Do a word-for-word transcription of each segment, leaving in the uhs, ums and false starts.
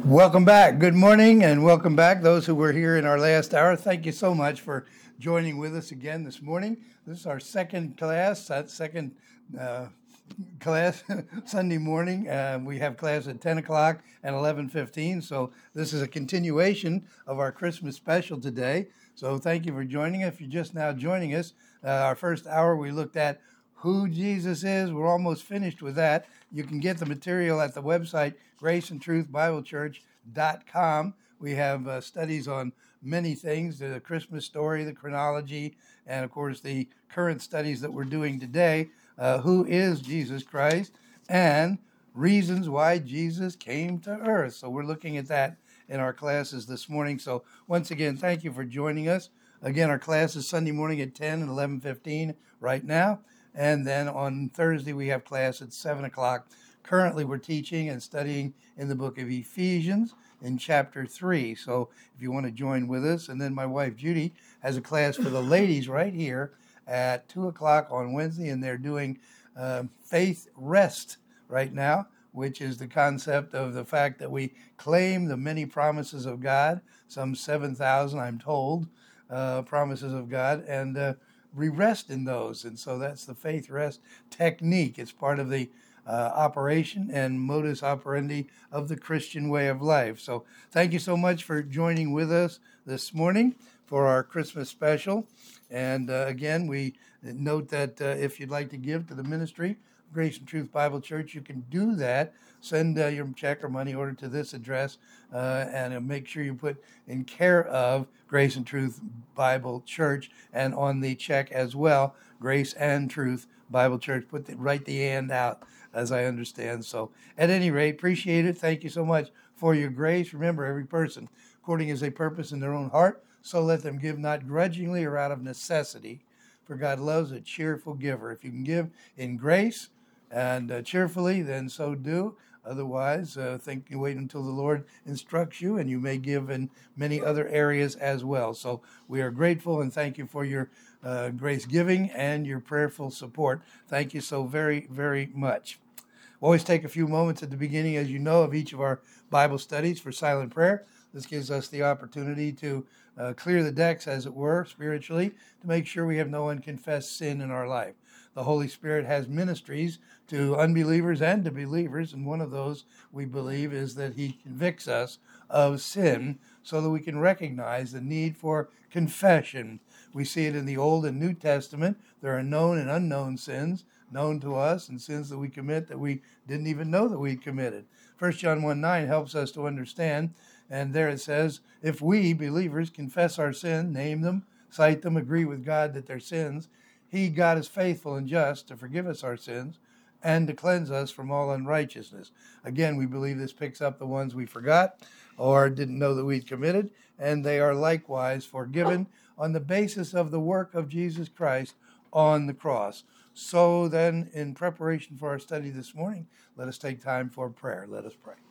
Welcome back. Good morning and welcome back. Those who were here in our last hour, thank you so much for joining with us again this morning. This is our second class, that second uh, class Sunday morning. Uh, we have class at ten o'clock and eleven fifteen. So this is a continuation of our Christmas special today. So thank you for joining us. If you're just now joining us, uh, our first hour we looked at who Jesus is. We're almost finished with that. You can get the material at the website, grace and truth bible church dot com. We have uh, studies on many things, the Christmas story, the chronology, and of course the current studies that we're doing today. Uh, who is Jesus Christ and reasons why Jesus came to earth. So we're looking at that in our classes this morning. So once again, thank you for joining us. Again, our class is Sunday morning at ten and eleven fifteen right now. And then on Thursday, we have class at seven o'clock. Currently, we're teaching and studying in the book of Ephesians in chapter three. So if you want to join with us, and then my wife Judy has a class for the ladies right here at two o'clock on Wednesday, and they're doing uh, faith rest right now, which is the concept of the fact that we claim the many promises of God, some seven thousand, I'm told, uh, promises of God, and uh, we rest in those. And so that's the faith rest technique. It's part of the uh, operation and modus operandi of the Christian way of life. So thank you so much for joining with us this morning for our Christmas special. And uh, again, we note that uh, if you'd like to give to the ministry, Grace and Truth Bible Church, you can do that. Send uh, your check or money order to this address, uh, and uh, make sure you put in care of Grace and Truth Bible Church, and on the check as well, Grace and Truth Bible Church. Put the, write the and out, as I understand. So at any rate, appreciate it. Thank you so much for your grace. Remember, every person, according as they purpose in their own heart, so let them give, not grudgingly or out of necessity, for God loves a cheerful giver. If you can give in grace and uh, cheerfully, then so do. Otherwise, uh, think wait until the Lord instructs you, and you may give in many other areas as well. So we are grateful and thank you for your uh, grace giving and your prayerful support. Thank you so very, very much. We always take a few moments at the beginning, as you know, of each of our Bible studies for silent prayer. This gives us the opportunity to uh, clear the decks, as it were, spiritually, to make sure we have no unconfessed sin in our life. The Holy Spirit has ministries to unbelievers and to believers, and one of those, we believe, is that he convicts us of sin so that we can recognize the need for confession. We see it in the Old and New Testament. There are known and unknown sins known to us, and sins that we commit that we didn't even know that we committed. First John one nine helps us to understand, and there it says, if we, believers, confess our sin, name them, cite them, agree with God that they're sins, he, God, is faithful and just to forgive us our sins and to cleanse us from all unrighteousness. Again, we believe this picks up the ones we forgot or didn't know that we'd committed, and they are likewise forgiven on the basis of the work of Jesus Christ on the cross. So then, in preparation for our study this morning, let us take time for prayer. Let us pray.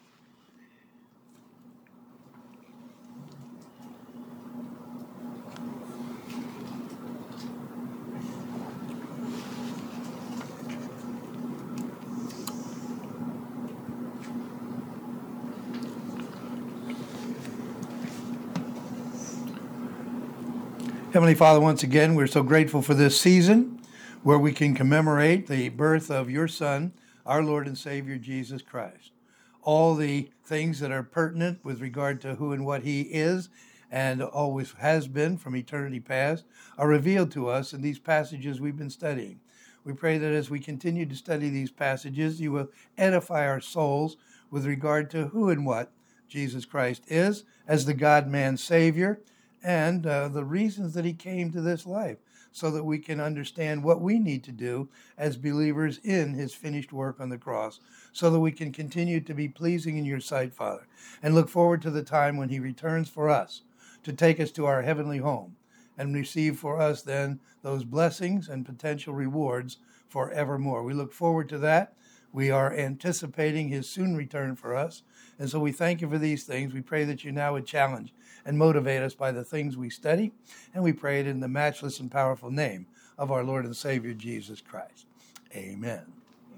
Heavenly Father, once again, we're so grateful for this season where we can commemorate the birth of your Son, our Lord and Savior, Jesus Christ. All the things that are pertinent with regard to who and what he is and always has been from eternity past are revealed to us in these passages we've been studying. We pray that as we continue to study these passages, you will edify our souls with regard to who and what Jesus Christ is as the God-man Savior, and uh, the reasons that he came to this life, so that we can understand what we need to do as believers in his finished work on the cross, so that we can continue to be pleasing in your sight, Father, and look forward to the time when he returns for us to take us to our heavenly home and receive for us then those blessings and potential rewards forevermore. We look forward to that. We are anticipating his soon return for us. And so we thank you for these things. We pray that you now would challenge and motivate us by the things we study. And we pray it in the matchless and powerful name of our Lord and Savior, Jesus Christ. Amen.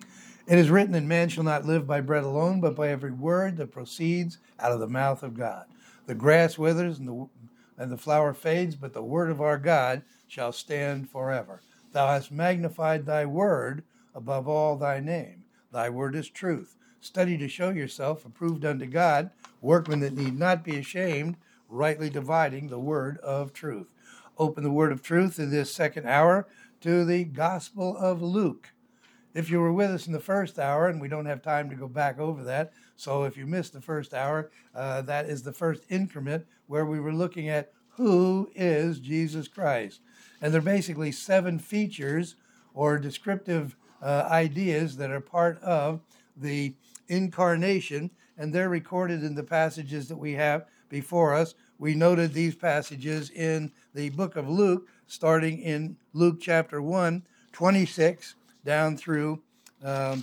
It is written that man shall not live by bread alone, but by every word that proceeds out of the mouth of God. The grass withers and the, and the flower fades, but the word of our God shall stand forever. Thou hast magnified thy word above all thy name. Thy word is truth. Study to show yourself approved unto God, workmen that need not be ashamed, rightly dividing the word of truth. Open the word of truth in this second hour to the Gospel of Luke. If you were with us in the first hour, and we don't have time to go back over that, so if you missed the first hour, uh, that is the first increment where we were looking at who is Jesus Christ. And there are basically seven features or descriptive uh, ideas that are part of the incarnation, and they're recorded in the passages that we have before us. We noted these passages in the book of Luke, starting in Luke chapter one, twenty-six, down through um,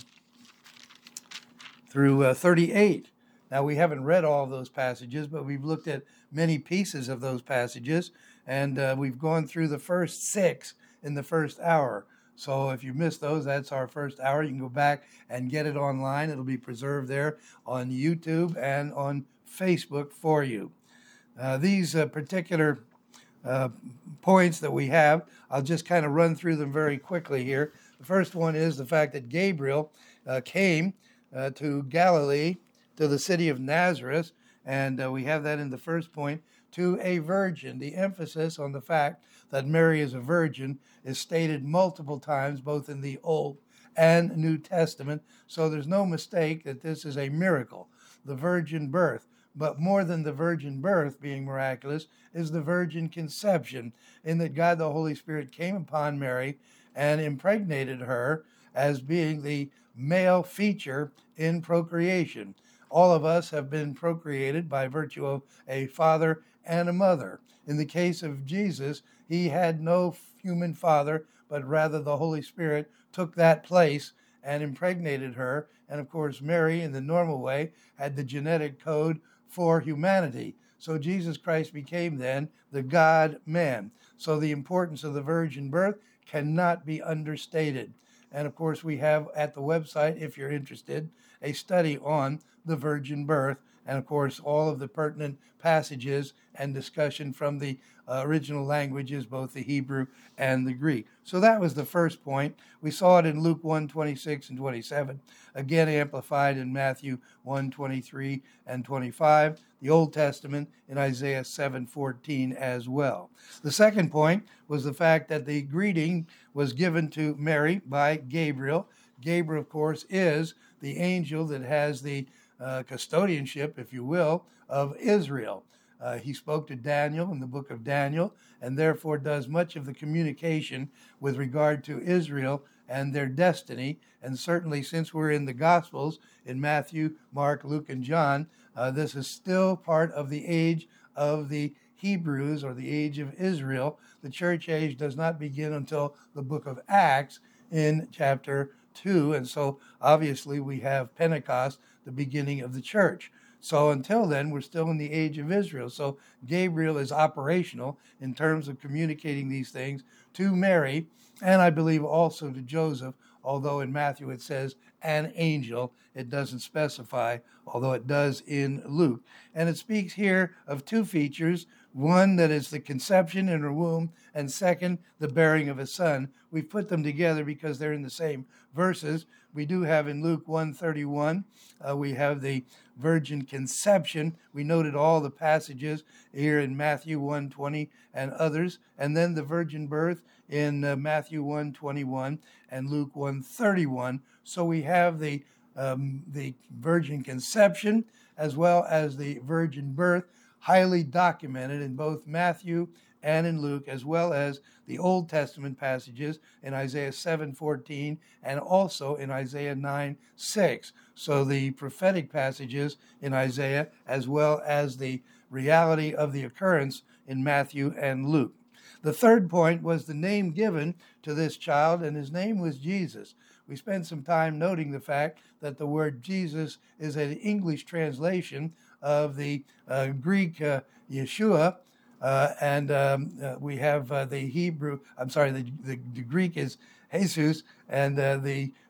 through uh, thirty-eight. Now, we haven't read all of those passages, but we've looked at many pieces of those passages, and uh, we've gone through the first six in the first hour. So if you missed those, that's our first hour. You can go back and get it online. It'll be preserved there on YouTube and on Facebook for you. Uh, these uh, particular uh, points that we have, I'll just kind of run through them very quickly here. The first one is the fact that Gabriel uh, came uh, to Galilee, to the city of Nazareth, and uh, we have that in the first point, to a virgin. The emphasis on the fact that Mary is a virgin is stated multiple times, both in the Old and New Testament, so there's no mistake that this is a miracle, the virgin birth. But more than the virgin birth being miraculous is the virgin conception, in that God the Holy Spirit came upon Mary and impregnated her as being the male feature in procreation. All of us have been procreated by virtue of a father and a mother. In the case of Jesus, he had no human father, but rather the Holy Spirit took that place and impregnated her. And of course, Mary, in the normal way, had the genetic code for humanity. So Jesus Christ became then the God-man. So the importance of the virgin birth cannot be understated. And of course, we have at the website, if you're interested, a study on the virgin birth, and of course, all of the pertinent passages and discussion from the uh, original languages, both the Hebrew and the Greek. So that was the first point. We saw it in Luke one, twenty-six and twenty-seven, again amplified in Matthew one, twenty-three and twenty-five, the Old Testament in Isaiah seven, fourteen as well. The second point was the fact that the greeting was given to Mary by Gabriel. Gabriel, of course, is the angel that has the uh, custodianship, if you will, of Israel. Uh, he spoke to Daniel in the book of Daniel, and therefore does much of the communication with regard to Israel and their destiny. And certainly, since we're in the Gospels, in Matthew, Mark, Luke, and John, uh, this is still part of the age of the Hebrews, or the age of Israel. The church age does not begin until the book of Acts in chapter two. And so, obviously, we have Pentecost, the beginning of the church. So until then, we're still in the age of Israel. So Gabriel is operational in terms of communicating these things to Mary, and I believe also to Joseph, although in Matthew it says an angel. It doesn't specify, although it does in Luke. And it speaks here of two features. One, that is the conception in her womb, and second, the bearing of a son. We've put them together because they're in the same verses. We do have in Luke one thirty-one, uh, we have the virgin conception. We noted all the passages here in Matthew one twenty and others, and then the virgin birth in uh, Matthew one twenty-one and Luke one thirty-one. So we have the um, the virgin conception as well as the virgin birth highly documented in both Matthew and in Luke, as well as the Old Testament passages in Isaiah seven fourteen and also in Isaiah nine six. So the prophetic passages in Isaiah, as well as the reality of the occurrence in Matthew and Luke. The third point was the name given to this child, and his name was Jesus. We spent some time noting the fact that the word Jesus is an English translation of the uh, Greek uh, Yeshua, uh, and um, uh, we have uh, the Hebrew, I'm sorry, the, the, the Greek is Jesus, and uh, the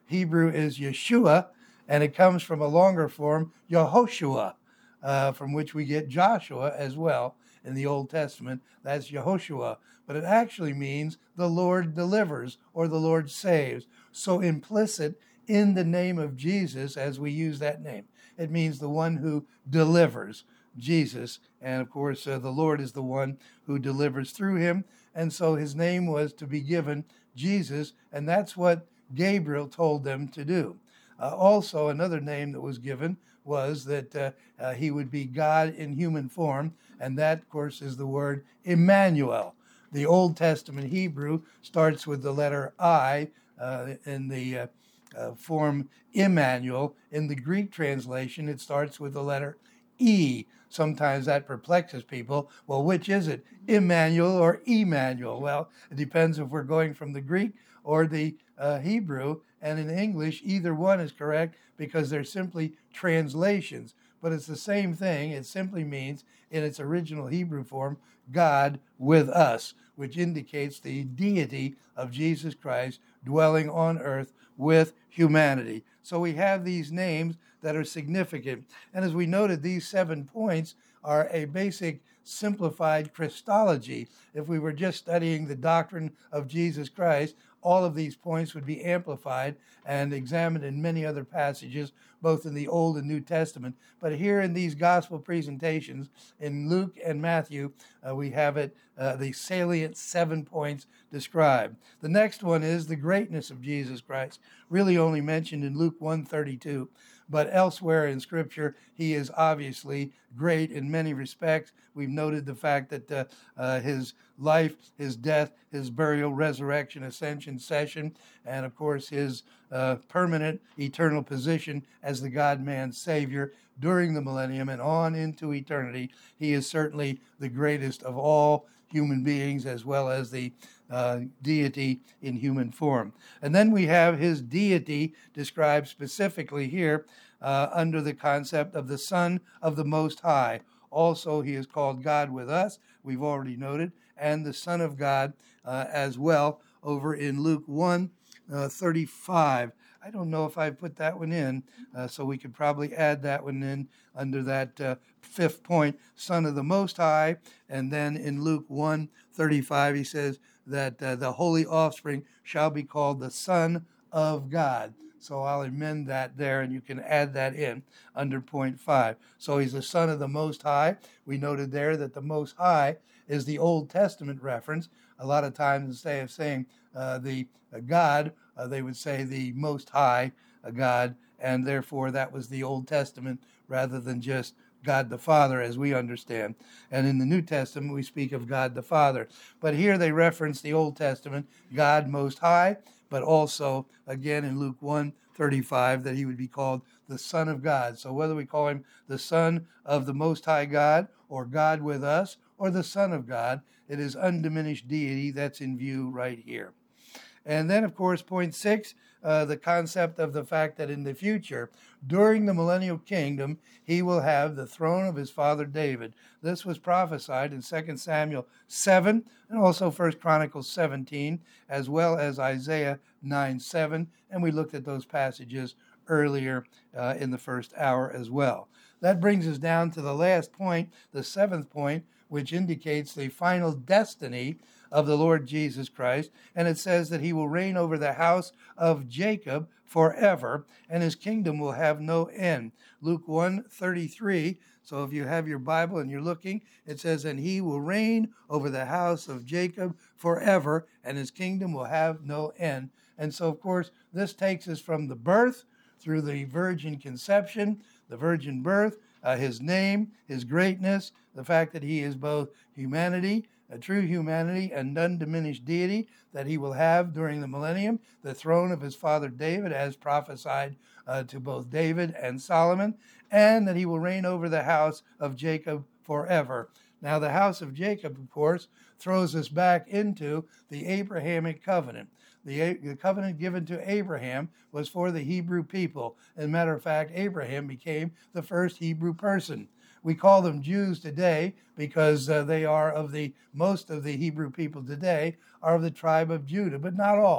Hebrew is Yeshua, and it comes from a longer form, Yehoshua, uh, from which we get Joshua as well in the Old Testament. That's Yehoshua. But it actually means the Lord delivers or the Lord saves. So implicit in the name of Jesus as we use that name, it means the one who delivers, Jesus. And of course, uh, the Lord is the one who delivers through him. And so his name was to be given Jesus, and that's what Gabriel told them to do. Uh, also, another name that was given was that uh, uh, he would be God in human form, and that, of course, is the word Emmanuel. The Old Testament Hebrew starts with the letter I uh, in the uh, uh, form Emmanuel. In the Greek translation, it starts with the letter E. Sometimes that perplexes people. Well, which is it, Emmanuel or Emmanuel? Well, it depends if we're going from the Greek or the uh, Hebrew. And in English, either one is correct because they're simply translations. But it's the same thing. It simply means, in its original Hebrew form, God with us, which indicates the deity of Jesus Christ dwelling on earth with humanity. So we have these names that are significant. And as we noted, these seven points are a basic simplified Christology. If we were just studying the doctrine of Jesus Christ, all of these points would be amplified and examined in many other passages, both in the Old and New Testament. But here in these gospel presentations, in Luke and Matthew, uh, we have it, uh, the salient seven points described. The next one is the greatness of Jesus Christ, really only mentioned in Luke one thirty-two. But elsewhere in Scripture, he is obviously great in many respects. We've noted the fact that uh, uh, his life, his death, his burial, resurrection, ascension, session, and of course his uh, permanent eternal position as the God-man Savior during the millennium and on into eternity. He is certainly the greatest of all human beings, as well as the uh, deity in human form. And then we have his deity described specifically here uh, under the concept of the Son of the Most High. Also, he is called God with us, we've already noted, and the Son of God uh, as well over in Luke one thirty-five. I don't know if I put that one in, uh, so we could probably add that one in under that uh, fifth point, Son of the Most High. And then in Luke one thirty-five, he says that uh, the holy offspring shall be called the Son of God. So I'll amend that there, and you can add that in under point five. So he's the Son of the Most High. We noted there that the Most High is the Old Testament reference. A lot of times instead of saying uh, the uh, God, uh, they would say the Most High uh, God, and therefore that was the Old Testament rather than just God the Father as we understand. And in the New Testament, we speak of God the Father. But here they reference the Old Testament, God Most High, but also, again, in Luke one thirty-five, that he would be called the Son of God. So whether we call him the Son of the Most High God, or God with us, or the Son of God, it is undiminished deity that's in view right here. And then, of course, point six, uh, the concept of the fact that in the future, during the millennial kingdom, he will have the throne of his father David. This was prophesied in Second Samuel seven and also First Chronicles seventeen, as well as Isaiah nine seven. And we looked at those passages earlier uh, in the first hour as well. That brings us down to the last point, the seventh point, which indicates the final destiny of the Lord Jesus Christ. And it says that he will reign over the house of Jacob forever, and his kingdom will have no end. Luke one thirty-three. So if you have your Bible and you're looking, it says, and he will reign over the house of Jacob forever, and his kingdom will have no end. And so, of course, this takes us from the birth through the virgin conception, the virgin birth, uh, his name, his greatness, the fact that he is both humanity, a true humanity and undiminished deity, that he will have during the millennium, the throne of his father David, as prophesied uh, to both David and Solomon, and that he will reign over the house of Jacob forever. Now, the house of Jacob, of course, throws us back into the Abrahamic covenant. The, the covenant given to Abraham was for the Hebrew people. As a matter of fact, Abraham became the first Hebrew person. We call them Jews today because uh, they are of the, most of the Hebrew people today are of the tribe of Judah, but not all.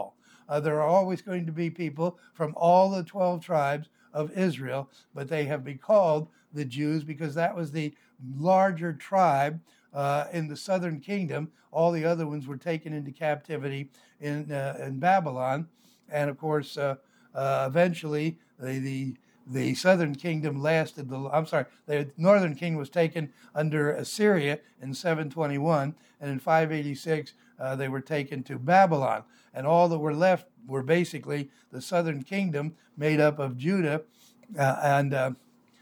Uh, there are always going to be people from all the twelve tribes of Israel, but they have been called the Jews because that was the larger tribe uh, in the southern kingdom. All the other ones were taken into captivity in uh, in Babylon, and of course, uh, uh, eventually the, the the southern kingdom lasted. The I'm sorry, the northern kingdom was taken under Assyria in seven twenty-one, and in five eighty-six uh, they were taken to Babylon, and all that were left were basically the southern kingdom made up of Judah uh, and uh,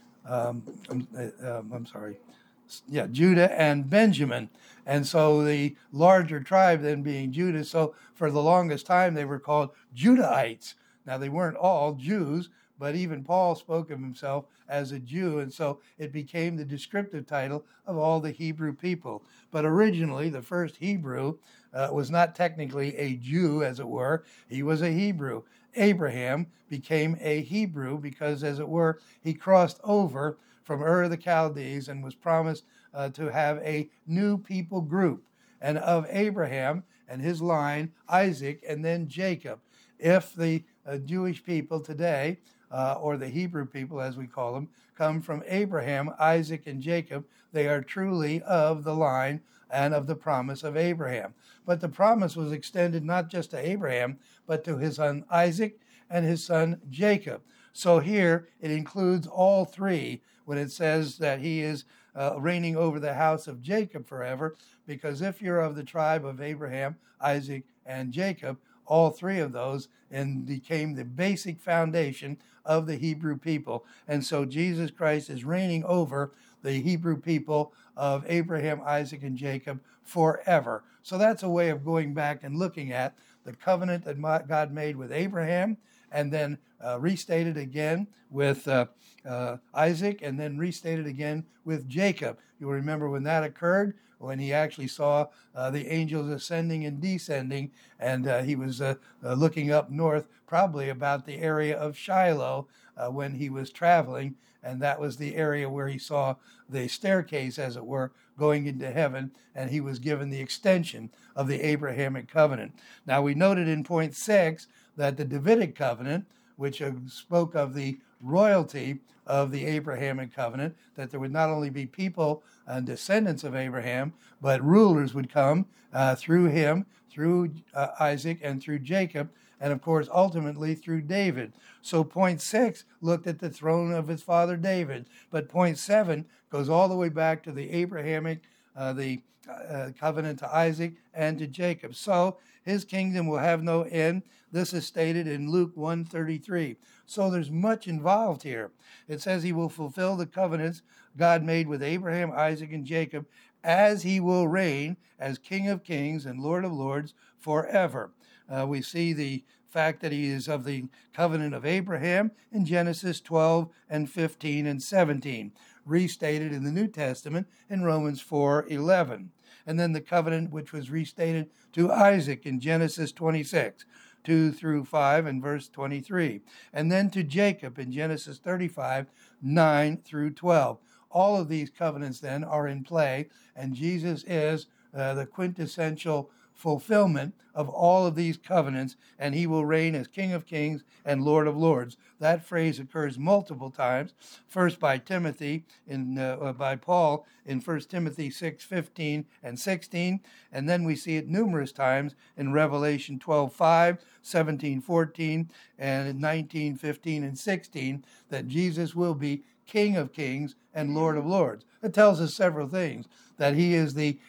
um, I'm, uh, I'm sorry, yeah, Judah and Benjamin. And so the larger tribe then being Judah. So for the longest time they were called Judahites. Now they weren't all Jews, but even Paul spoke of himself as a Jew, and so it became the descriptive title of all the Hebrew people. But originally, the first Hebrew uh, was not technically a Jew, as it were. He was a Hebrew. Abraham became a Hebrew because, as it were, he crossed over from Ur of the Chaldees and was promised uh, to have a new people group. And of Abraham and his line, Isaac, and then Jacob. If the uh, Jewish people today, uh, or the Hebrew people as we call them, come from Abraham, Isaac, and Jacob, they are truly of the line and of the promise of Abraham. But the promise was extended not just to Abraham, but to his son Isaac and his son Jacob. So here it includes all three when it says that he is uh, reigning over the house of Jacob forever, because if you're of the tribe of Abraham, Isaac, and Jacob, all three of those and became the basic foundation of the Hebrew people. And so Jesus Christ is reigning over the Hebrew people of Abraham, Isaac, and Jacob forever. So that's a way of going back and looking at the covenant that God made with Abraham, and then uh, restated again with uh, uh, Isaac, and then restated again with Jacob. You'll remember when that occurred, when he actually saw uh, the angels ascending and descending, and uh, he was uh, uh, looking up north, probably about the area of Shiloh uh, when he was traveling, and that was the area where he saw the staircase, as it were, going into heaven, and he was given the extension of the Abrahamic covenant. Now, we noted in point six that the Davidic covenant, which uh, spoke of the royalty of the Abrahamic covenant, that there would not only be people and descendants of Abraham, but rulers would come uh, through him, through uh, Isaac, and through Jacob, and of course, ultimately through David. So point six looked at the throne of his father David, but point seven goes all the way back to the Abrahamic, uh, the uh, covenant to Isaac and to Jacob. So his kingdom will have no end. This is stated in Luke one thirty-three. So there's much involved here. It says he will fulfill the covenants God made with Abraham, Isaac, and Jacob, as he will reign as King of Kings and Lord of Lords forever. Uh, we see the fact that he is of the covenant of Abraham in Genesis twelve and fifteen and seventeen, restated in the New Testament in Romans four eleven. And then the covenant which was restated to Isaac in Genesis twenty-six, two through five and verse twenty-three. And then to Jacob in Genesis thirty-five, nine through twelve. All of these covenants then are in play, and Jesus is uh, the quintessential fulfillment of all of these covenants, and he will reign as King of Kings and Lord of Lords. That phrase occurs multiple times, first by Timothy, in uh, by Paul in First Timothy six fifteen and sixteen, and then we see it numerous times in Revelation twelve five, seventeen fourteen, and nineteen fifteen and sixteen, that Jesus will be King of Kings and Lord of Lords. It tells us several things, that he is the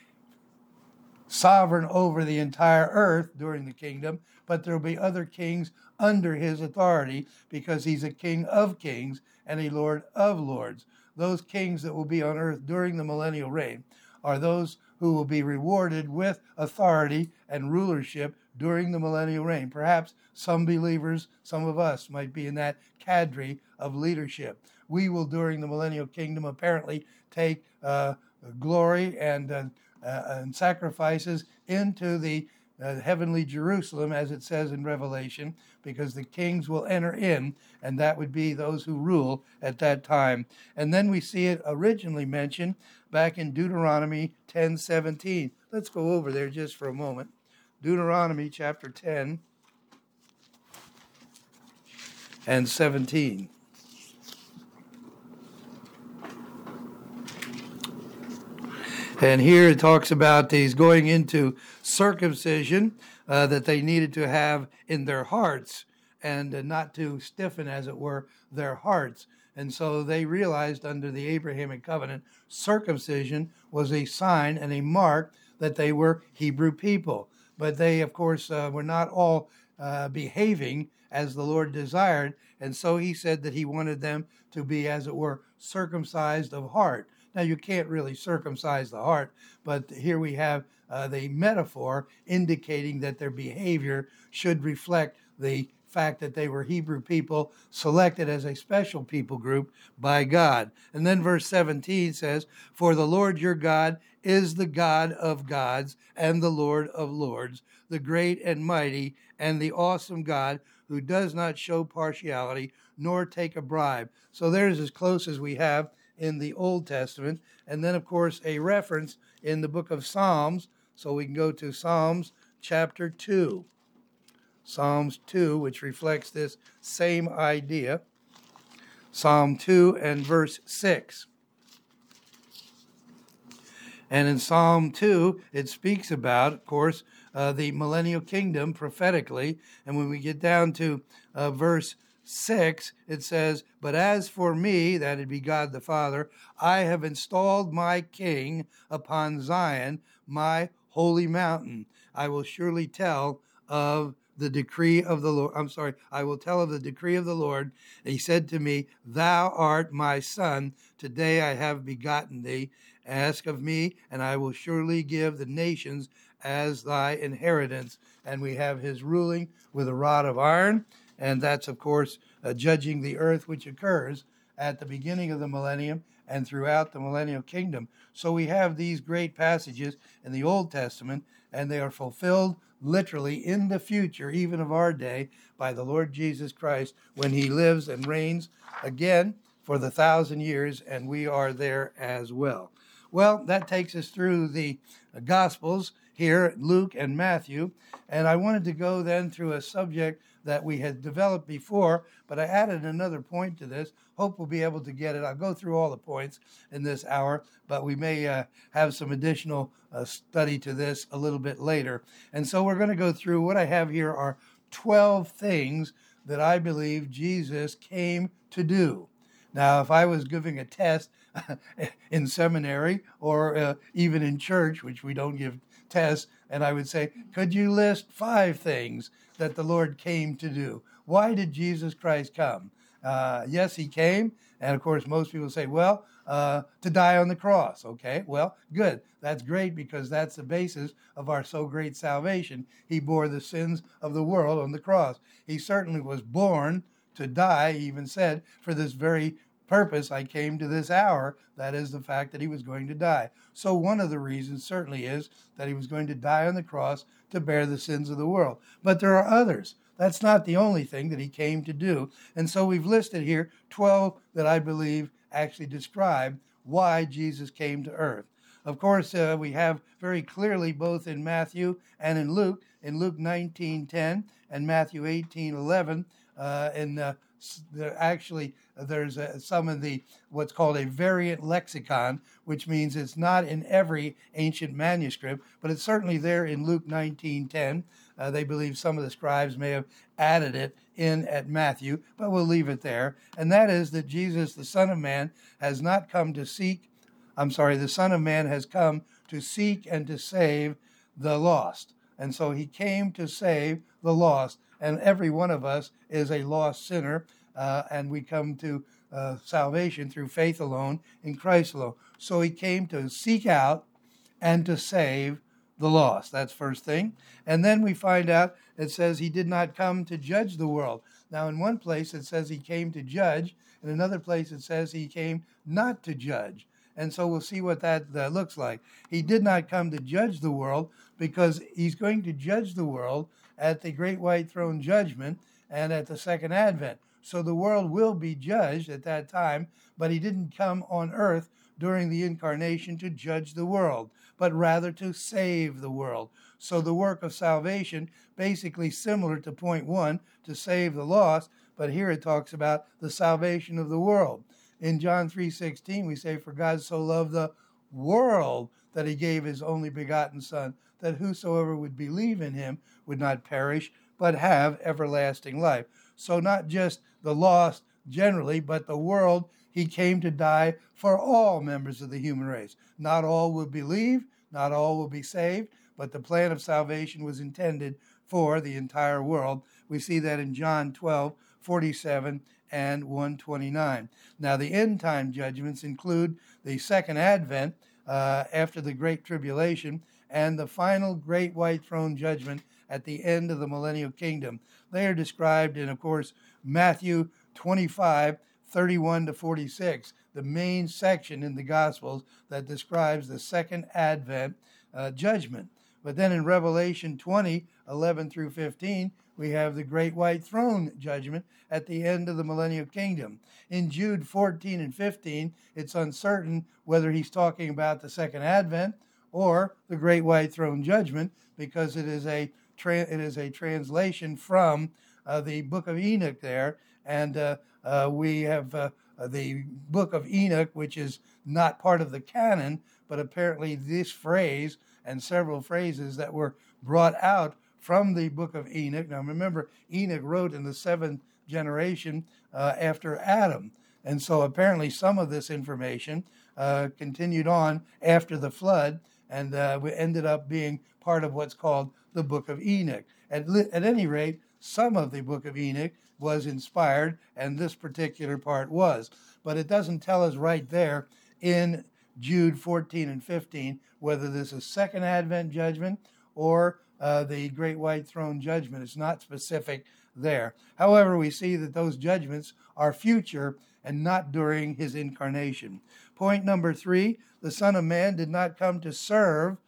sovereign over the entire earth during the kingdom, but there will be other kings under his authority because he's a King of Kings and a Lord of Lords. Those kings that will be on earth during the millennial reign are those who will be rewarded with authority and rulership during the millennial reign. Perhaps some believers, some of us, might be in that cadre of leadership. We will, during the millennial kingdom, apparently take uh, glory and uh, Uh, and sacrifices into the uh, heavenly Jerusalem, as it says in Revelation, because the kings will enter in, and that would be those who rule at that time. And then we see it originally mentioned back in Deuteronomy ten seventeen. Let's go over there just for a moment. Deuteronomy chapter ten. and seventeen. And here it talks about these going into circumcision uh, that they needed to have in their hearts and uh, not to stiffen, as it were, their hearts. And so they realized under the Abrahamic covenant, circumcision was a sign and a mark that they were Hebrew people. But they, of course, uh, were not all uh, behaving as the Lord desired. And so he said that he wanted them to be, as it were, circumcised of heart. Now, you can't really circumcise the heart, but here we have uh, the metaphor indicating that their behavior should reflect the fact that they were Hebrew people selected as a special people group by God. And then verse seventeen says, "For the Lord your God is the God of gods and the Lord of lords, the great and mighty and the awesome God who does not show partiality nor take a bribe." So there's as close as we have in the Old Testament. And then, of course, a reference in the book of Psalms. So we can go to Psalms chapter two. Psalms two, which reflects this same idea. Psalm two and verse six. And in Psalm two, it speaks about, of course, uh, the millennial kingdom prophetically. And when we get down to uh, verse six, it says, "But as for me," that would be God the Father, "I have installed my king upon Zion, my holy mountain. I will surely tell of the decree of the Lord." I'm sorry, "I will tell of the decree of the Lord. And he said to me, Thou art my son. Today I have begotten thee. Ask of me, and I will surely give the nations as thy inheritance." And we have his ruling with a rod of iron. And that's, of course, uh, judging the earth, which occurs at the beginning of the millennium and throughout the millennial kingdom. So we have these great passages in the Old Testament, and they are fulfilled literally in the future, even of our day, by the Lord Jesus Christ when he lives and reigns again for the thousand years, and we are there as well. Well, that takes us through the Gospels here, Luke and Matthew, and I wanted to go then through a subject that we had developed before, but I added another point to this. Hope we'll be able to get it. I'll go through all the points in this hour, but we may uh, have some additional uh, study to this a little bit later. And so we're going to go through what I have here are twelve things that I believe Jesus came to do. Now, if I was giving a test in seminary or uh, even in church, which we don't give tests, and I would say, could you list five things that the Lord came to do? Why did Jesus Christ come? Uh, yes, he came. And of course, most people say, well, uh, to die on the cross. Okay, well, good. That's great because that's the basis of our so great salvation. He bore the sins of the world on the cross. He certainly was born to die. He even said, for this very purpose I came to this hour. That is the fact that he was going to die. So one of the reasons certainly is that he was going to die on the cross to bear the sins of the world. But there are others. That's not the only thing that he came to do. And so we've listed here twelve that I believe actually describe why Jesus came to earth. Of course, uh, we have very clearly both in Matthew and in Luke, in Luke nineteen ten and Matthew eighteen eleven, uh, in uh, there actually there's a, some of the what's called a variant lexicon, which means it's not in every ancient manuscript, but it's certainly there in Luke nineteen ten. Uh, they believe some of the scribes may have added it in at Matthew, but we'll leave it there. And that is that Jesus, the Son of Man, has not come to seek, I'm sorry, the Son of Man has come to seek and to save the lost. And so he came to save the lost. And every one of us is a lost sinner, uh, and we come to uh, salvation through faith alone in Christ alone. So he came to seek out and to save the lost. That's first thing. And then we find out it says he did not come to judge the world. Now, in one place it says he came to judge. In another place it says he came not to judge. And so we'll see what that, that looks like. He did not come to judge the world because he's going to judge the world at the great white throne judgment and at the second advent. So the world will be judged at that time, but he didn't come on earth during the incarnation to judge the world, but rather to save the world. So the work of salvation, basically similar to point one, to save the lost, but here it talks about the salvation of the world. In John three sixteen, we say, "For God so loved the world that he gave his only begotten Son, that whosoever would believe in him would not perish, but have everlasting life." So not just the lost generally, but the world. He came to die for all members of the human race. Not all will believe, not all will be saved, but the plan of salvation was intended for the entire world. We see that in John twelve forty-seven and one twenty-nine. Now, the end time judgments include the second advent uh, after the Great Tribulation and the final great white throne judgment at the end of the millennial kingdom. They are described in, of course, Matthew twenty-five thirty-one to forty-six, the main section in the Gospels that describes the second advent uh, judgment. But then in Revelation twenty eleven through fifteen, we have the great white throne judgment at the end of the millennial kingdom. In Jude fourteen and fifteen, it's uncertain whether he's talking about the second advent or the great white throne judgment, because it is a tra- it is a translation from uh, the book of Enoch there, and uh, uh, we have uh, the book of Enoch, which is not part of the canon, but apparently this phrase and several phrases that were brought out from the book of Enoch. Now remember, Enoch wrote in the seventh generation uh, after Adam, and so apparently some of this information uh, continued on after the flood, and uh, we ended up being part of what's called the book of Enoch. At, li- at any rate, some of the book of Enoch was inspired, and this particular part was. But it doesn't tell us right there in Jude fourteen and fifteen whether this is second advent judgment or uh, the great white throne judgment. It's not specific there. However, we see that those judgments are future and not during his incarnation. Point number three, the Son of Man did not come to serve,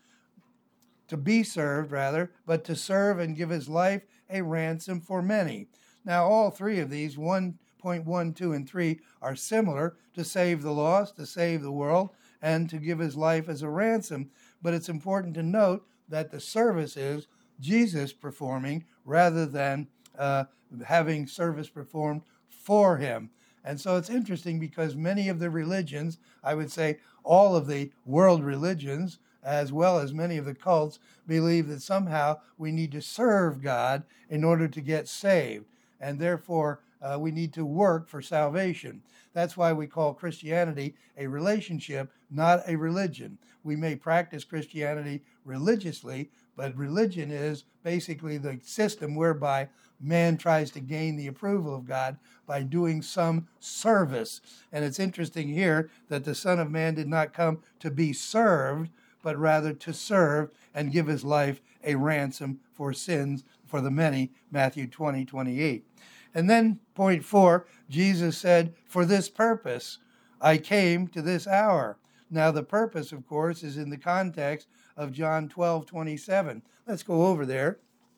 to be served rather, but to serve and give his life a ransom for many. Now, all three of these, one point one, two, and three, are similar: to save the lost, to save the world, and to give his life as a ransom. But it's important to note that the service is Jesus performing rather than uh, having service performed for him. And so it's interesting because many of the religions, I would say all of the world religions, as well as many of the cults, believe that somehow we need to serve God in order to get saved, and therefore uh, we need to work for salvation. That's why we call Christianity a relationship, not a religion. We may practice Christianity religiously, but religion is basically the system whereby man tries to gain the approval of God by doing some service. And it's interesting here that the Son of Man did not come to be served, but rather to serve and give his life a ransom for sins for the many, Matthew twenty, twenty-eight. And then point four, Jesus said, "For this purpose I came to this hour." Now the purpose, of course, is in the context of John twelve, twenty-seven. Let's go over there.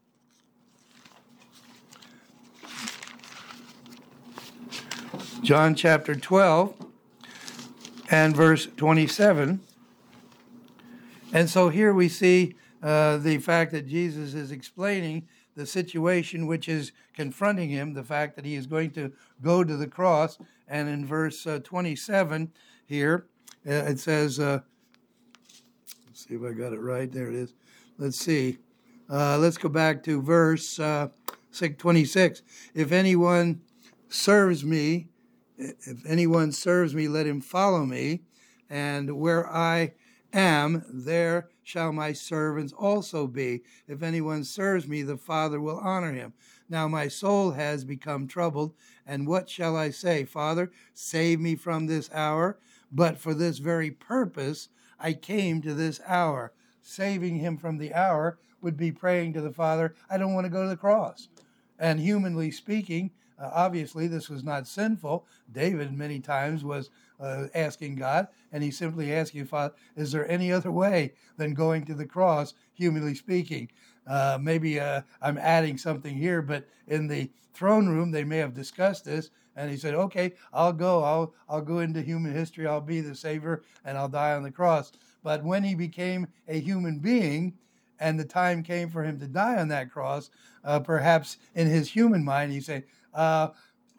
John chapter twelve and verse twenty-seven. And so here we see uh, the fact that Jesus is explaining the situation which is confronting him, the fact that he is going to go to the cross. And in verse uh, twenty-seven here, uh, it says, uh, let's see if I got it right. There it is. Let's see. Uh, let's go back to verse uh, twenty-six. If anyone serves me, if anyone serves me, let him follow me. And where I am, there shall my servants also be. If anyone serves me, the Father will honor him. Now my soul has become troubled, and what shall I say? Father, save me from this hour. But for this very purpose I came to this hour. Saving him from the hour would be praying to the Father, I don't want to go to the cross. And humanly speaking, uh, obviously this was not sinful. David many times was uh, asking God, and he simply asking, Father, is there any other way than going to the cross, humanly speaking? Uh, maybe uh, I'm adding something here, but in the throne room they may have discussed this, and he said, okay, I'll go. I'll, I'll go into human history. I'll be the Savior, and I'll die on the cross. But when he became a human being, and the time came for him to die on that cross, uh, perhaps in his human mind, he said, uh,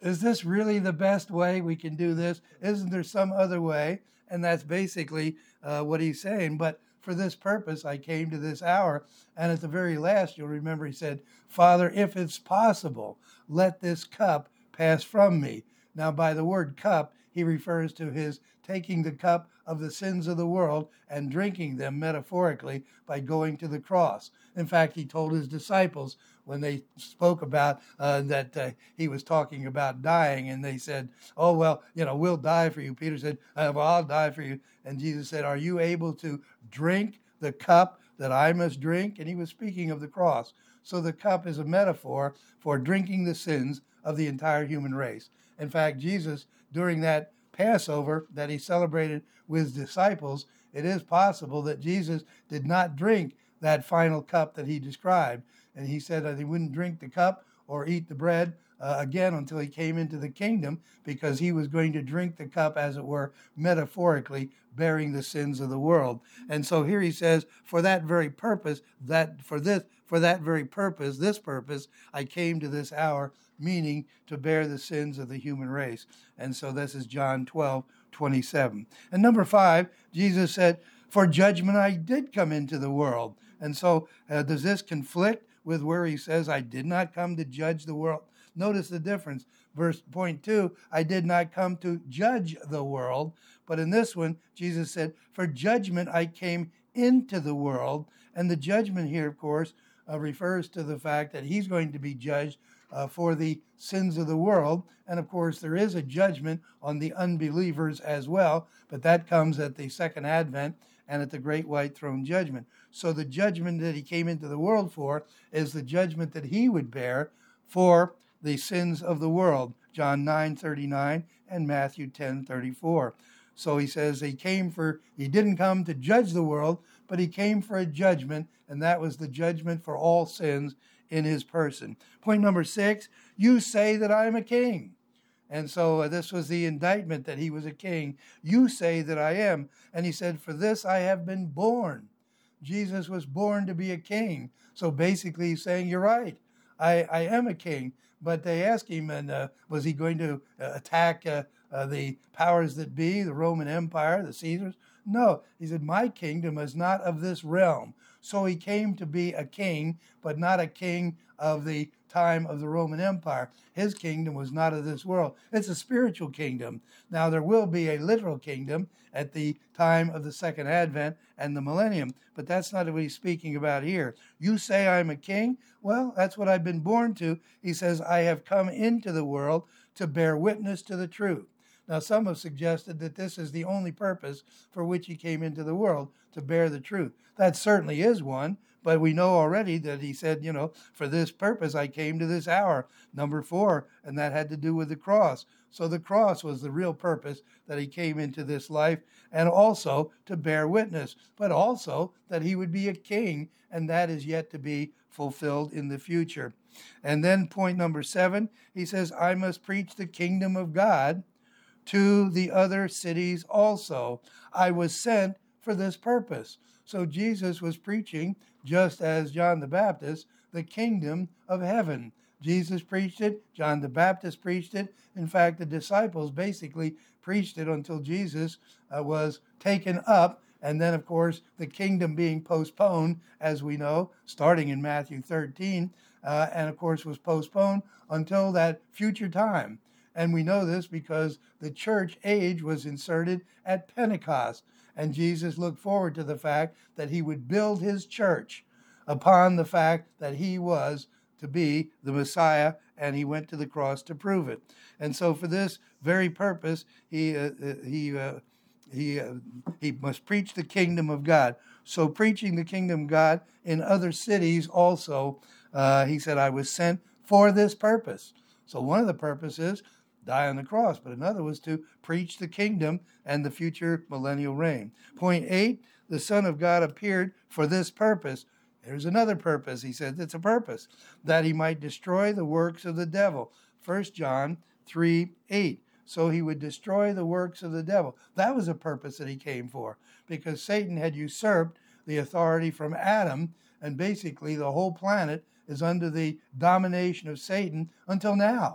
is this really the best way we can do this? Isn't there some other way? And that's basically uh, what he's saying. But for this purpose, I came to this hour. And at the very last, you'll remember he said, Father, if it's possible, let this cup pass from me. Now, by the word cup, he refers to his taking the cup of the sins of the world and drinking them metaphorically by going to the cross. In fact, he told his disciples when they spoke about uh, that uh, he was talking about dying, and they said, oh, well, you know, we'll die for you. Peter said, uh, well, I'll die for you. And Jesus said, are you able to drink the cup that I must drink? And he was speaking of the cross. So the cup is a metaphor for drinking the sins of the entire human race. In fact, Jesus, during that Passover that he celebrated with his disciples, it is possible that Jesus did not drink that final cup that he described. And he said that he wouldn't drink the cup or eat the bread uh, again until he came into the kingdom, because he was going to drink the cup, as it were, metaphorically, bearing the sins of the world. And so here he says, for that very purpose, that for this, for that very purpose, this purpose, I came to this hour, meaning to bear the sins of the human race. And so this is John twelve, twenty-seven. And number five, Jesus said, for judgment I did come into the world. And so uh, does this conflict with where he says, I did not come to judge the world? Notice the difference. Verse point two, I did not come to judge the world. But in this one, Jesus said, for judgment I came into the world. And the judgment here, of course, uh, refers to the fact that he's going to be judged uh, for the sins of the world. And of course, there is a judgment on the unbelievers as well, but that comes at the second advent and at the great white throne judgment. So the judgment that he came into the world for is the judgment that he would bear for the sins of the world. John nine thirty-nine and Matthew ten thirty-four. So he says he came for, he didn't come to judge the world, but he came for a judgment, and that was the judgment for all sins in his person. Point number six, you say that I am a king. And so uh, this was the indictment, that he was a king. You say that I am. And he said, for this I have been born. Jesus was born to be a king. So basically he's saying, you're right, I, I am a king. But they asked him, and uh, was he going to uh, attack uh, uh, the powers that be, the Roman Empire, the Caesars? No, he said, my kingdom is not of this realm. So he came to be a king, but not a king of the time of the Roman Empire. His kingdom was not of this world. It's a spiritual kingdom. Now, there will be a literal kingdom at the time of the second advent and the millennium, but that's not what he's speaking about here. You say I'm a king? Well, that's what I've been born to. He says, I have come into the world to bear witness to the truth. Now, some have suggested that this is the only purpose for which he came into the world, to bear the truth. That certainly is one, but we know already that he said, you know, for this purpose I came to this hour, number four, and that had to do with the cross. So the cross was the real purpose that he came into this life, and also to bear witness, but also that he would be a king, and that is yet to be fulfilled in the future. And then point number seven, he says, I must preach the kingdom of God to the other cities also. I was sent for this purpose. So Jesus was preaching, just as John the Baptist, the kingdom of heaven. Jesus preached it. John the Baptist preached it. In fact, the disciples basically preached it until Jesus uh, was taken up. And then, of course, the kingdom being postponed, as we know, starting in Matthew thirteen, uh, and of course was postponed until that future time. And we know this because the church age was inserted at Pentecost. And Jesus looked forward to the fact that he would build his church upon the fact that he was to be the Messiah, and he went to the cross to prove it. And so for this very purpose, he uh, he uh, he uh, he must preach the kingdom of God. So preaching the kingdom of God in other cities also, uh, he said, I was sent for this purpose. So one of the purposes, die on the cross, but another was to preach the kingdom and the future millennial reign. Point eight, the Son of God appeared for this purpose. There's another purpose. He said it's a purpose, that he might destroy the works of the devil. First John three eight. So he would destroy the works of the devil. That was a purpose that he came for, because Satan had usurped the authority from Adam, and basically the whole planet is under the domination of Satan until now.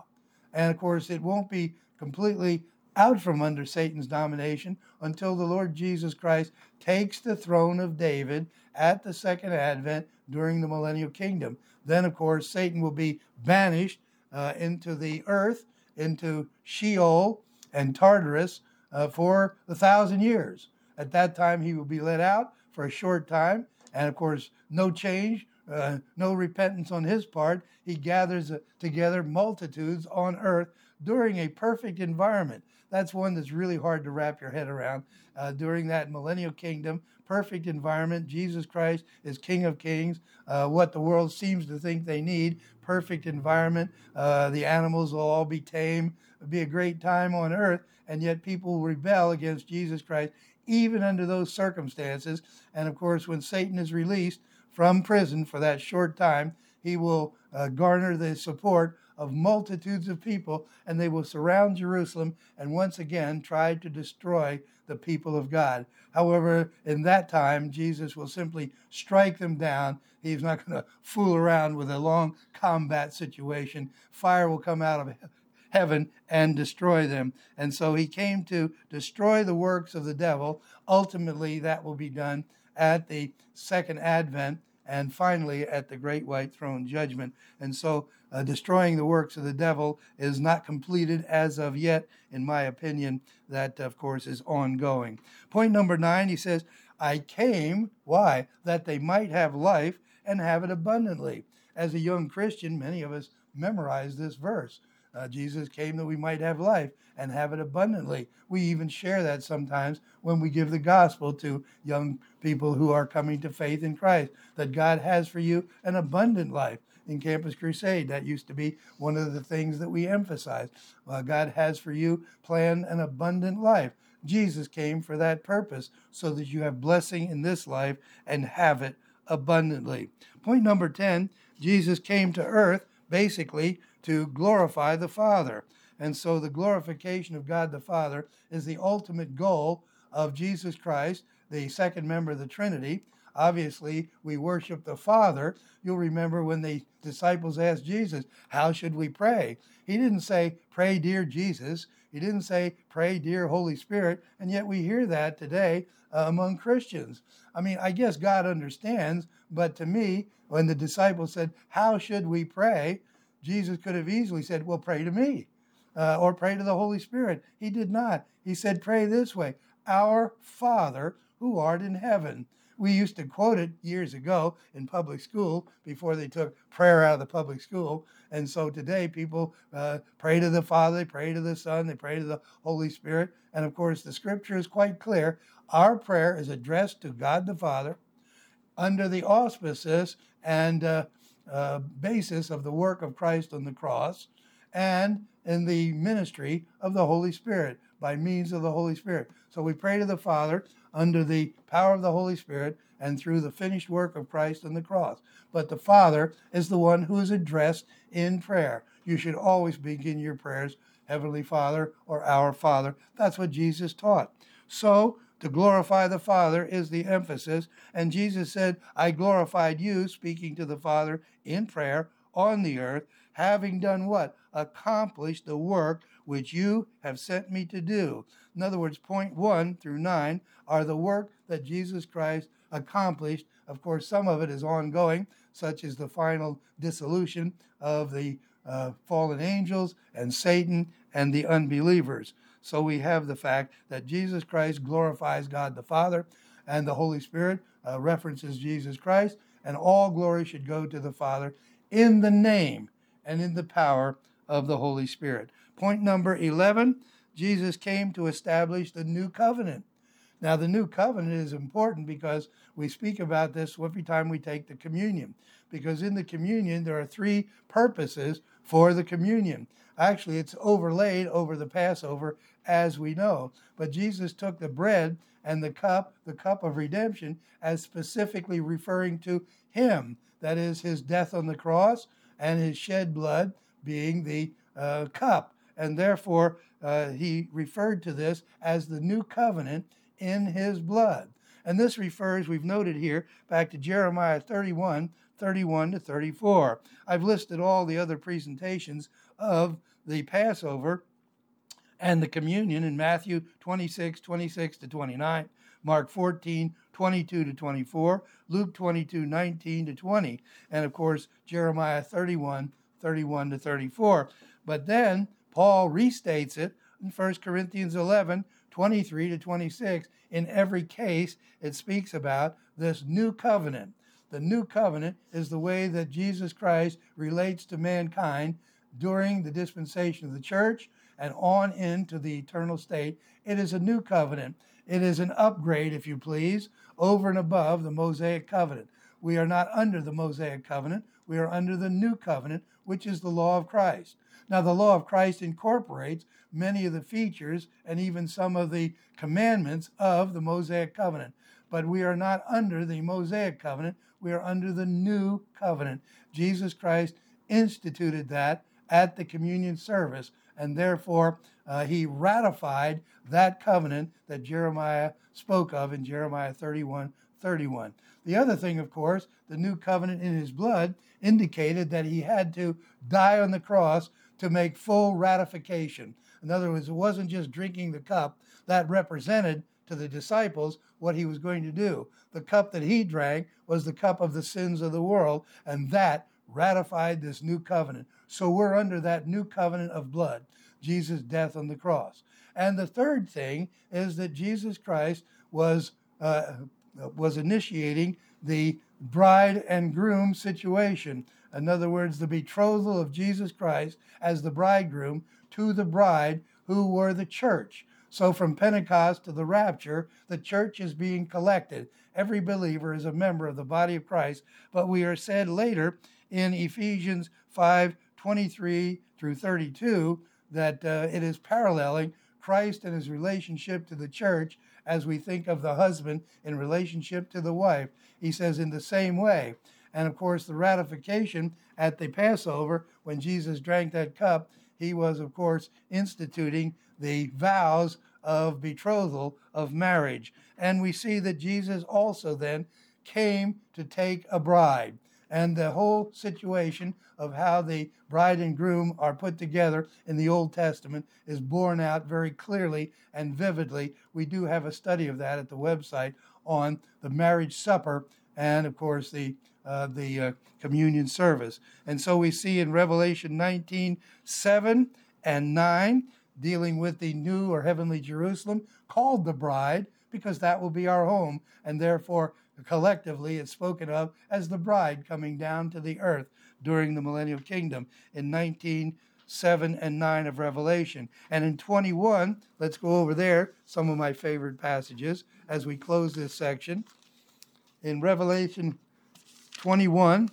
And of course, it won't be completely out from under Satan's domination until the Lord Jesus Christ takes the throne of David at the second advent during the millennial kingdom. Then, of course, Satan will be banished uh, into the earth, into Sheol and Tartarus uh, for a thousand years. At that time, he will be let out for a short time. And of course, no change, uh, no repentance on his part. He gathers uh, together multitudes on earth during a perfect environment. That's one that's really hard to wrap your head around. Uh, during that millennial kingdom, perfect environment, Jesus Christ is King of Kings. Uh, what the world seems to think they need, perfect environment. Uh, the animals will all be tame. It'll be a great time on earth, and yet people will rebel against Jesus Christ, even under those circumstances. And of course, when Satan is released from prison for that short time, he will uh, garner the support of multitudes of people, and they will surround Jerusalem and once again try to destroy the people of God. However, in that time, Jesus will simply strike them down. He's not going to fool around with a long combat situation. Fire will come out of heaven and destroy them. And so he came to destroy the works of the devil. Ultimately, that will be done at the second advent and finally at the great white throne judgment. And so uh, destroying the works of the devil is not completed as of yet, in my opinion. That, of course, is ongoing. Point number nine, he says, I came, why? That they might have life and have it abundantly. As a young Christian, many of us memorize this verse. Uh, Jesus came that we might have life and have it abundantly. We even share that sometimes when we give the gospel to young people who are coming to faith in Christ, that God has for you an abundant life. In Campus Crusade, that used to be one of the things that we emphasize. Uh, God has for you planned an abundant life. Jesus came for that purpose, so that you have blessing in this life and have it abundantly. Point number ten, Jesus came to earth basically to glorify the Father. And so the glorification of God the Father is the ultimate goal of Jesus Christ, the second member of the Trinity. Obviously, we worship the Father. You'll remember when the disciples asked Jesus, how should we pray? He didn't say, pray, dear Jesus. He didn't say, pray, dear Holy Spirit. And yet we hear that today uh, among Christians. I mean, I guess God understands, but to me, when the disciples said, how should we pray? Jesus could have easily said, well, pray to me uh, or pray to the Holy Spirit. He did not. He said, pray this way, our Father who art in heaven. We used to quote it years ago in public school before they took prayer out of the public school. And so today people uh, pray to the Father, they pray to the Son, they pray to the Holy Spirit. And of course, the scripture is quite clear. Our prayer is addressed to God the Father under the auspices and uh, uh, basis of the work of Christ on the cross and in the ministry of the Holy Spirit by means of the Holy Spirit. So we pray to the Father under the power of the Holy Spirit and through the finished work of Christ on the cross. But the Father is the one who is addressed in prayer. You should always begin your prayers, Heavenly Father or Our Father. That's what Jesus taught. So to glorify the Father is the emphasis. And Jesus said, I glorified you, speaking to the Father in prayer on the earth, having done what? Accomplished the work which you have sent me to do. In other words, point one through nine are the work that Jesus Christ accomplished. Of course, some of it is ongoing, such as the final dissolution of the uh, fallen angels and Satan and the unbelievers. So we have the fact that Jesus Christ glorifies God the Father, and the Holy Spirit uh, references Jesus Christ, and all glory should go to the Father in the name and in the power of the Holy Spirit. Point number eleven, Jesus came to establish the new covenant. Now, the new covenant is important because we speak about this every time we take the communion, because in the communion there are three purposes for the communion. Actually, it's overlaid over the Passover, as we know. But Jesus took the bread and the cup, the cup of redemption, as specifically referring to him. That is, his death on the cross and his shed blood being the uh, cup. And therefore, uh, he referred to this as the new covenant in his blood. And this refers, we've noted here, back to Jeremiah thirty-one, thirty-one to thirty-four. I've listed all the other presentations of the Passover and the communion in Matthew twenty-six, twenty-six to twenty-nine, Mark fourteen, twenty-two to twenty-four, Luke twenty-two, nineteen to twenty, and of course Jeremiah thirty-one, thirty-one to thirty-four. But then Paul restates it in First Corinthians eleven, twenty-three to twenty-six. In every case, it speaks about this new covenant. The new covenant is the way that Jesus Christ relates to mankind during the dispensation of the church and on into the eternal state. It is a new covenant. It is an upgrade, if you please, over and above the Mosaic covenant. We are not under the Mosaic covenant. We are under the new covenant, which is the law of Christ. Now, the law of Christ incorporates many of the features and even some of the commandments of the Mosaic covenant. But we are not under the Mosaic covenant. We are under the new covenant. Jesus Christ instituted that at the communion service, and therefore uh, he ratified that covenant that Jeremiah spoke of in Jeremiah thirty-one, thirty-one. The other thing, of course, the new covenant in his blood indicated that he had to die on the cross to make full ratification. In other words, it wasn't just drinking the cup. That represented to the disciples what he was going to do. The cup that he drank was the cup of the sins of the world, and that ratified this new covenant. So we're under that new covenant of blood, Jesus' death on the cross. And the third thing is that Jesus Christ was uh, was initiating the bride and groom situation. In other words, the betrothal of Jesus Christ as the bridegroom to the bride, who were the church. So from Pentecost to the rapture, the church is being collected. Every believer is a member of the body of Christ, but we are said later in Ephesians five, twenty-three through thirty-two that uh, it is paralleling Christ and his relationship to the church as we think of the husband in relationship to the wife. He says in the same way. And of course, the ratification at the Passover, when Jesus drank that cup, he was, of course, instituting the vows of betrothal, of marriage. And we see that Jesus also then came to take a bride. And the whole situation of how the bride and groom are put together in the Old Testament is borne out very clearly and vividly. We do have a study of that at the website on the marriage supper and, of course, the uh, the uh, communion service. And so we see in Revelation nineteen, seven and nine, dealing with the new or heavenly Jerusalem, called the bride, because that will be our home, and therefore collectively it's spoken of as the bride coming down to the earth during the millennial kingdom in nineteen, seven and nine of Revelation. And in twenty-one, let's go over there, some of my favorite passages as we close this section. In Revelation twenty-one,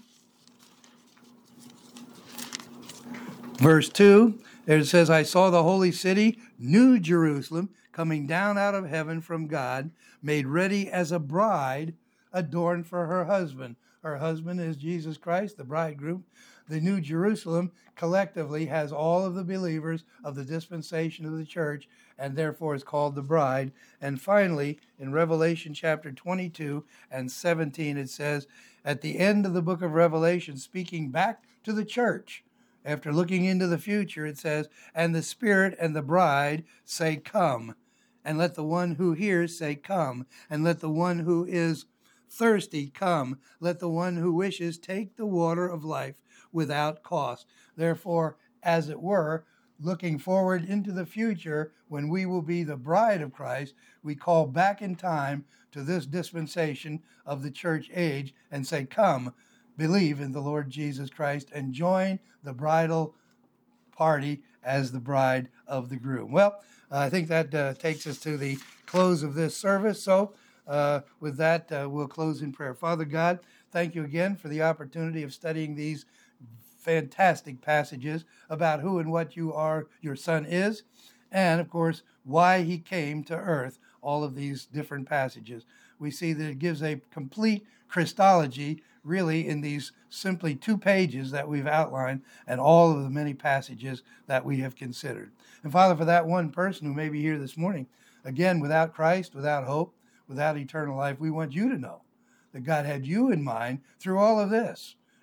verse two, there it says, I saw the holy city, New Jerusalem, coming down out of heaven from God, made ready as a bride adorned for her husband. Her husband is Jesus Christ, the bridegroom. The New Jerusalem collectively has all of the believers of the dispensation of the church, and therefore is called the bride. And finally, in Revelation chapter twenty-two and seventeen, it says, at the end of the book of Revelation, speaking back to the church, after looking into the future, it says, and the Spirit and the bride say, come. And let the one who hears say, come. And let the one who is thirsty come. Let the one who wishes take the water of life without cost. Therefore, as it were, looking forward into the future, when we will be the bride of Christ, we call back in time to this dispensation of the church age and say, come, believe in the Lord Jesus Christ and join the bridal party as the bride of the groom. Well, uh, I think that uh, takes us to the close of this service. So uh, with that, uh, we'll close in prayer. Father God, thank you again for the opportunity of studying these fantastic passages about who and what you are, your son is, and of course, why he came to earth, all of these different passages. We see that it gives a complete Christology really in these simply two pages that we've outlined and all of the many passages that we have considered. And Father, for that one person who may be here this morning, again, without Christ, without hope, without eternal life, we want you to know that God had you in mind through all of this.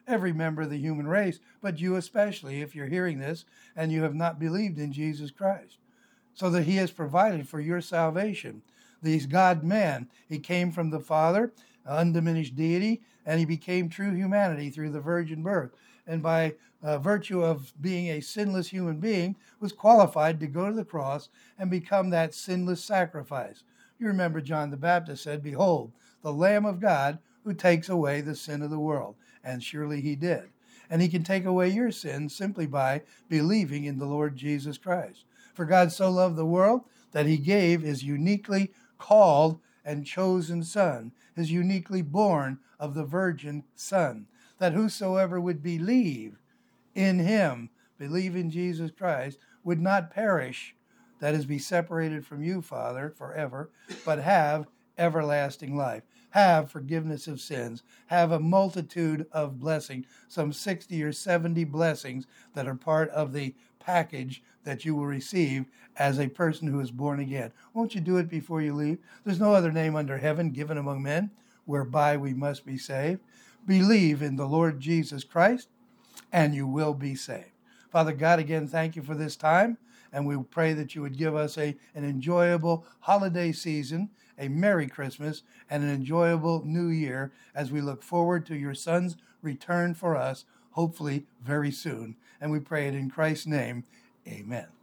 every member of the human race, but you especially, if you're hearing this and you have not believed in Jesus Christ, so that he has provided for your salvation. He's God-man. He came from the Father, undiminished deity, and he became true humanity through the virgin birth. And by uh, virtue of being a sinless human being, was qualified to go to the cross and become that sinless sacrifice. You remember John the Baptist said, "Behold, the Lamb of God who takes away the sin of the world." And surely he did. And he can take away your sins simply by believing in the Lord Jesus Christ. For God so loved the world that he gave his uniquely called and chosen Son, his uniquely born of the Virgin Son, that whosoever would believe in him, believe in Jesus Christ, would not perish, that is, be separated from you, Father, forever, but have everlasting life, have forgiveness of sins, have a multitude of blessings, some sixty or seventy blessings that are part of the package that you will receive as a person who is born again. Won't you do it before you leave? There's no other name under heaven given among men whereby we must be saved. Believe in the Lord Jesus Christ, and you will be saved. Father God, again, thank you for this time, and we pray that you would give us a, an enjoyable holiday season, a Merry Christmas, and an enjoyable New Year as we look forward to your Son's return for us, hopefully very soon. And we pray it in Christ's name. Amen.